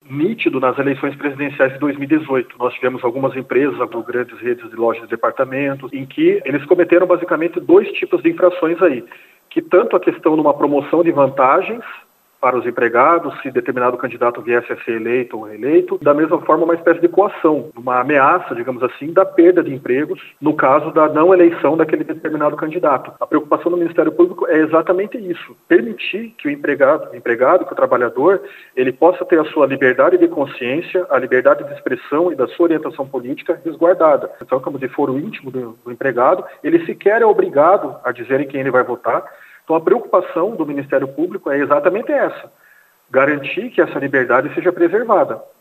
nítido nas eleições presidenciais de 2018. Nós tivemos algumas empresas, grandes redes de lojas de departamentos, em que eles cometeram basicamente dois tipos de infrações aí, que tanto a questão de uma promoção de vantagens para os empregados, se determinado candidato viesse a ser eleito ou reeleito, da mesma forma uma espécie de coação, uma ameaça, digamos assim, da perda de empregos, no caso da não eleição daquele determinado candidato. A preocupação do Ministério Público é exatamente isso, permitir que o empregado, que o trabalhador, ele possa ter a sua liberdade de consciência, a liberdade de expressão e da sua orientação política resguardada. Então, como de foro íntimo do empregado, ele sequer é obrigado a dizer em quem ele vai votar. Então, a preocupação do Ministério Público é exatamente essa, garantir que essa liberdade seja preservada.